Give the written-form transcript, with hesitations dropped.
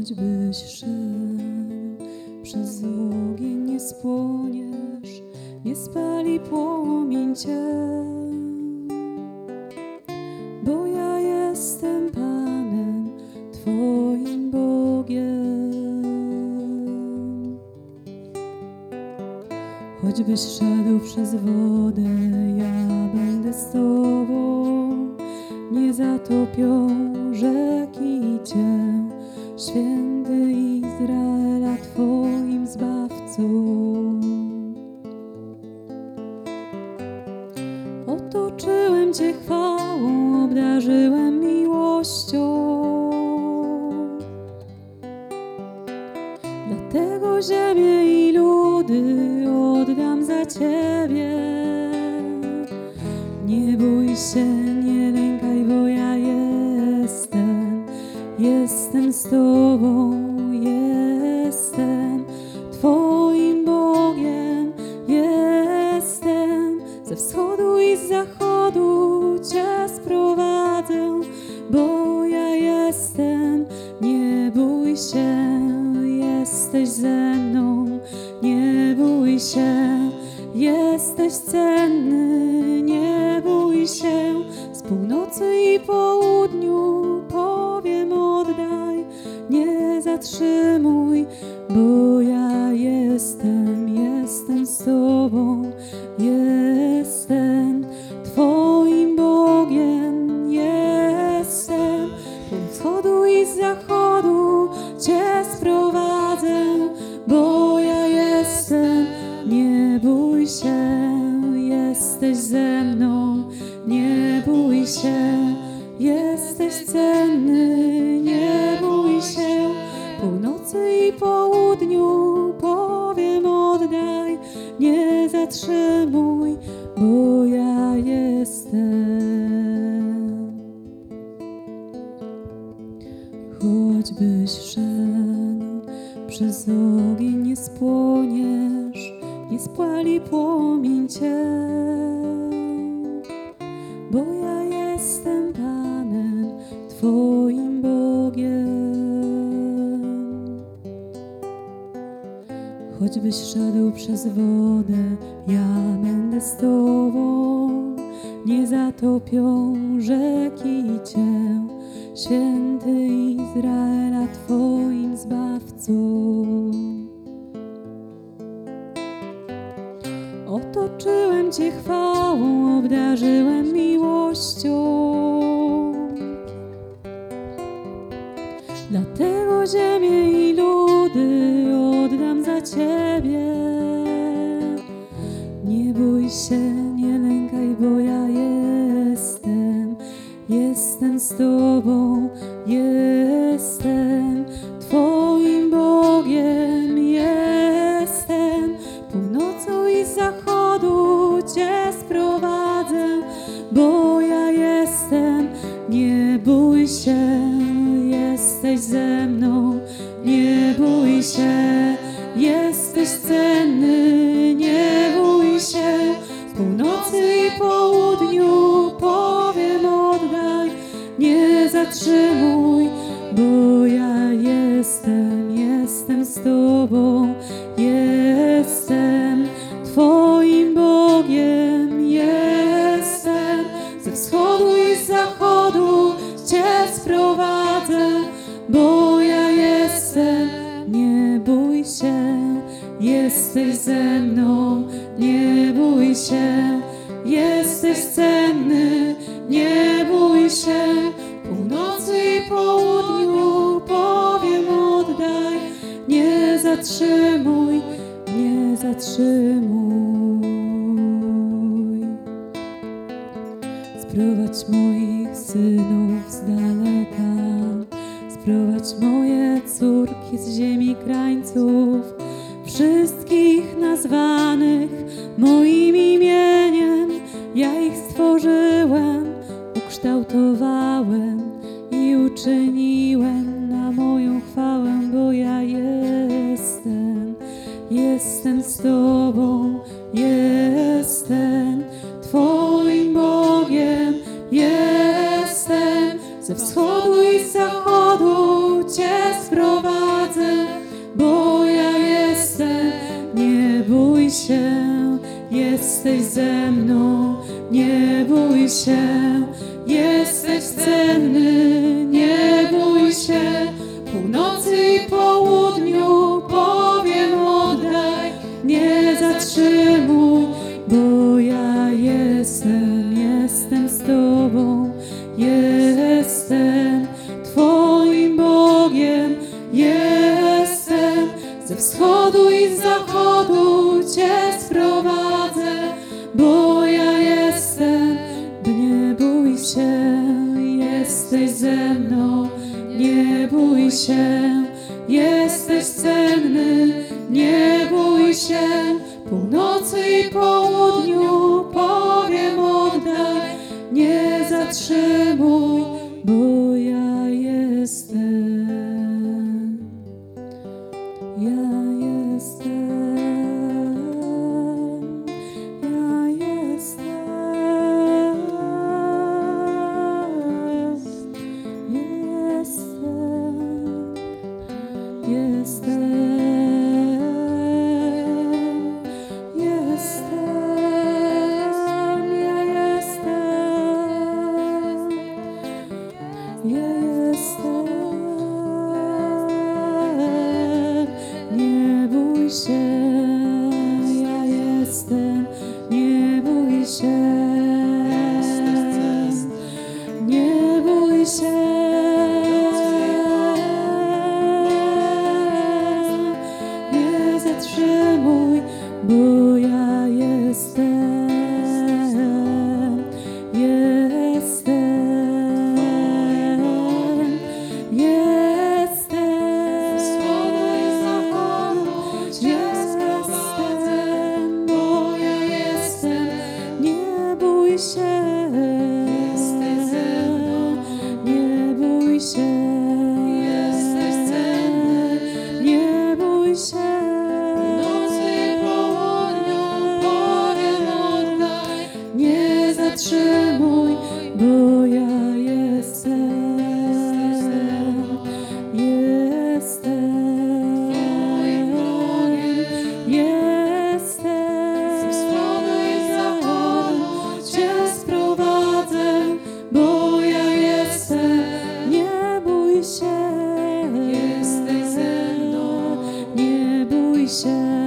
Choćbyś szedł przez ogień, nie spłoniesz, nie spali płomień cię, bo ja jestem Panem Twoim Bogiem. Choćbyś szedł przez wodę, ja będę z Tobą, nie zatopią rzeki Cię, Święty Izraela, Twoim Zbawcą. Otoczyłem Cię chwałą, obdarzyłem miłością, dlatego ziemię i ludy oddam za Ciebie. Nie bój się, nie lękaj, bo ja jestem z Tobą, jestem Twoim Bogiem, jestem ze wschodu i z zachodu Cię sprowadzę, bo ja jestem. Nie bój się, jesteś ze mną, nie bój się, jesteś cenny, nie bój się. Z północy i południu powiem oddaj, nie zatrzymuj, bo ja jestem z Tobą, jestem Twoim Bogiem, jestem. Po wschodu i z zachodu Cię sprowadzę, bo ja jestem. Nie bój się, jesteś ze mną, nie bój się, jesteś cenny, nie bój się. Północy i południu powiem oddaj, nie zatrzymuj, bo ja jestem. Choćbyś szedł przez ogień, nie spłoniesz, nie spali płomień Cię, bo ja jestem Panem Twoim Bogiem. Choćbyś szedł przez wodę, ja będę z Tobą, nie zatopią rzeki Cię, Święty Izraela, Twoim Zbawcą. Otoczyłem Cię chwałą, obdarzyłem miłością, dlatego ziemię i ludy oddam za Ciebie. Nie bój się, nie lękaj, bo ja jestem z Tobą, jestem Twoim Bogiem, jestem. Północą i z zachodu Cię sprowadzę, bo ja jestem. Nie bój się, jesteś ze mną, nie bój się, jesteś cenny, nie bój się. Z północy i południu powiem oddaj, nie zatrzymuj, bo ja jestem z Tobą, jestem Twoim Bogiem, jestem. Ze wschodu i z zachodu Cię sprowadzę, bo ja jestem. Nie bój się, jesteś ze mną, nie bój się, jesteś cenny, nie bój się. Północy i południu powiem oddaj, nie zatrzymuj, nie zatrzymuj. Sprowadź moich synów z daleka, sprowadź moje córki z ziemi krańców, wszystkich nazwanych moim imieniem. Ja ich stworzyłem, ukształtowałem i uczyniłem na moją chwałę, bo ja jestem z Tobą, jestem Twoim Bogiem, jestem. Ze wschodu i z zachodu Cię sprowadzę, bo ja jestem. Nie bój się, jesteś ze mną. Nie bój się, jesteś cenny. Nie bój się, północy i południu powiem oddaj. Nie zatrzymuj, bo ja jestem z Tobą. Jestem Twoim Bogiem. Jestem ze wschodu i z zachodu Cię sprowadzę, bo ja jestem. Nie bój się, jesteś ze mną. Nie bój się, jesteś cenny. Nie bój się, północy i południu powiem oddaj. Nie zatrzymuj, bo ja jestem. Ja jestem. Ja jestem. Jestem. Jestem. Ja jestem, nie bój się, ja jestem, nie bój się, nie bój się, nie zatrzymuj, bo ja jestem. Jesteś ze mną, nie bój się, jesteś cenny, nie bój się, nocy i południu powiem oddaj, nie zatrzymuj, bo ja jestem, jestem Twoim Bogiem, jestem ze wschodu i z zachodu Cię sprowadzę, bo ja jestem. Nie bój się, jesteś ze mną. Nie bój się.